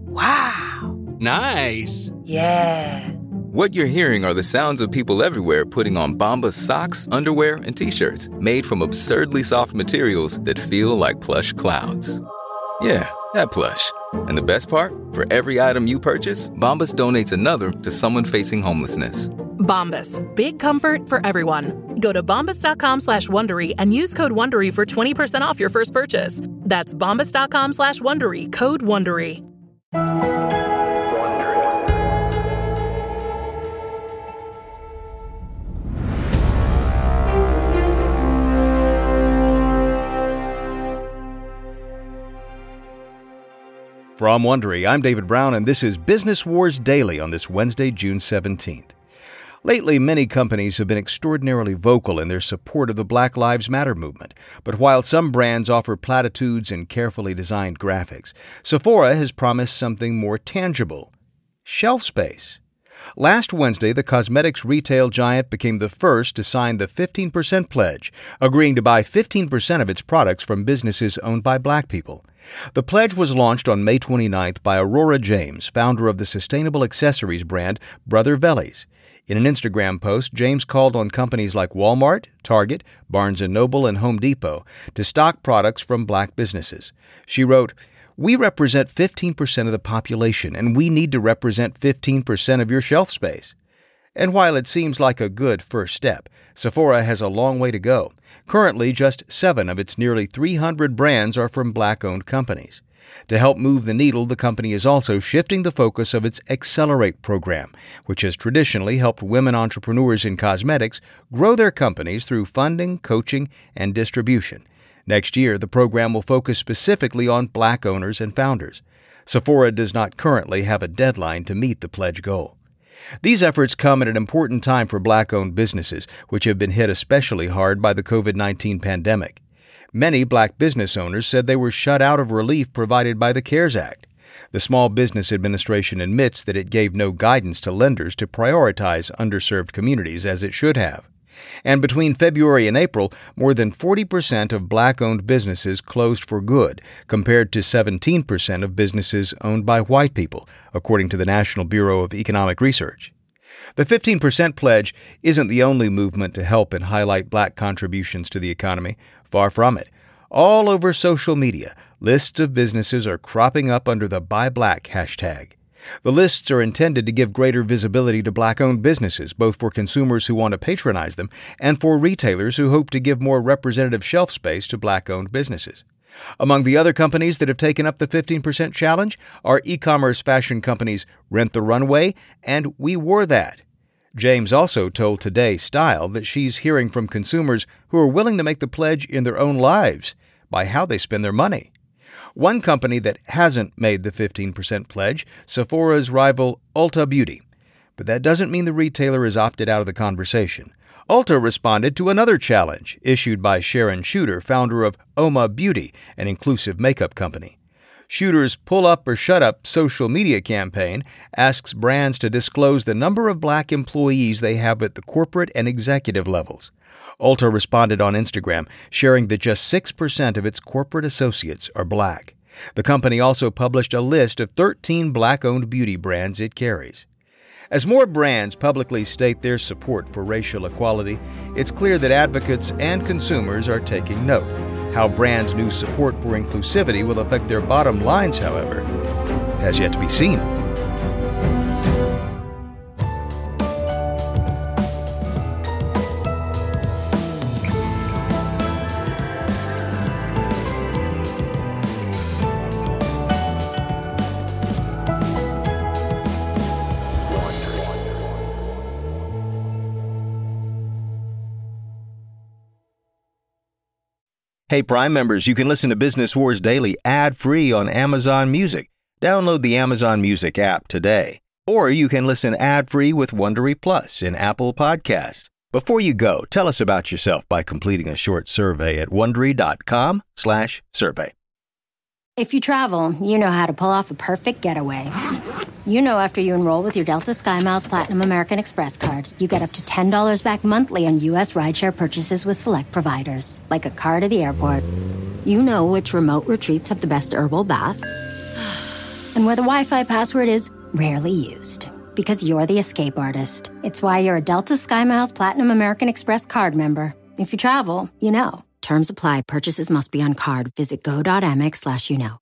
Wow. Nice. Yeah. What you're hearing are the sounds of people everywhere putting on Bombas socks, underwear, and T-shirts made from absurdly soft materials that feel like plush clouds. Yeah, that plush. And the best part? For every item you purchase, Bombas donates another to someone facing homelessness. Bombas. Big comfort for everyone. Go to bombas.com/Wondery and use code Wondery for 20% off your first purchase. That's bombas.com/Wondery. Code Wondery. From Wondery, I'm David Brown, and this is Business Wars Daily on this Wednesday, June 17th. Lately, many companies have been extraordinarily vocal in their support of the Black Lives Matter movement. But while some brands offer platitudes and carefully designed graphics, Sephora has promised something more tangible: shelf space. Last Wednesday, the cosmetics retail giant became the first to sign the 15% pledge, agreeing to buy 15% of its products from businesses owned by Black people. The pledge was launched on May 29th by Aurora James, founder of the sustainable accessories brand Brother Vellies. In an Instagram post, James called on companies like Walmart, Target, Barnes & Noble, and Home Depot to stock products from Black businesses. She wrote, "We represent 15% of the population, and we need to represent 15% of your shelf space." And while it seems like a good first step, Sephora has a long way to go. Currently, just 7 of its nearly 300 brands are from Black-owned companies. To help move the needle, the company is also shifting the focus of its Accelerate program, which has traditionally helped women entrepreneurs in cosmetics grow their companies through funding, coaching, and distribution. Next year, the program will focus specifically on Black owners and founders. Sephora does not currently have a deadline to meet the pledge goal. These efforts come at an important time for Black-owned businesses, which have been hit especially hard by the COVID-19 pandemic. Many Black business owners said they were shut out of relief provided by the CARES Act. The Small Business Administration admits that it gave no guidance to lenders to prioritize underserved communities as it should have. And between February and April, more than 40% of Black-owned businesses closed for good, compared to 17% of businesses owned by white people, according to the National Bureau of Economic Research. The 15% pledge isn't the only movement to help and highlight Black contributions to the economy. Far from it. All over social media, lists of businesses are cropping up under the Buy Black hashtag. The lists are intended to give greater visibility to Black-owned businesses, both for consumers who want to patronize them and for retailers who hope to give more representative shelf space to Black-owned businesses. Among the other companies that have taken up the 15% challenge are e-commerce fashion companies Rent the Runway and We Wore That. James also told Today Style that she's hearing from consumers who are willing to make the pledge in their own lives by how they spend their money. One company that hasn't made the 15% pledge, Sephora's rival Ulta Beauty. But that doesn't mean the retailer has opted out of the conversation. Ulta responded to another challenge issued by Sharon Shooter, founder of Oma Beauty, an inclusive makeup company. Shooter's Pull Up or Shut Up social media campaign asks brands to disclose the number of Black employees they have at the corporate and executive levels. Ulta responded on Instagram, sharing that just 6% of its corporate associates are Black. The company also published a list of 13 Black-owned beauty brands it carries. As more brands publicly state their support for racial equality, it's clear that advocates and consumers are taking note. How brands' new support for inclusivity will affect their bottom lines, however, has yet to be seen. Hey, Prime members, you can listen to Business Wars Daily ad-free on Amazon Music. Download the Amazon Music app today. Or you can listen ad-free with Wondery Plus in Apple Podcasts. Before you go, tell us about yourself by completing a short survey at Wondery.com/survey. If you travel, you know how to pull off a perfect getaway. You know after you enroll with your Delta SkyMiles Platinum American Express card, you get up to $10 back monthly on U.S. rideshare purchases with select providers, like a car to the airport. You know which remote retreats have the best herbal baths. and where the Wi-Fi password is rarely used. Because you're the escape artist. It's why you're a Delta SkyMiles Platinum American Express card member. If you travel, you know. Terms apply. Purchases must be on card. Visit go.amex/you know.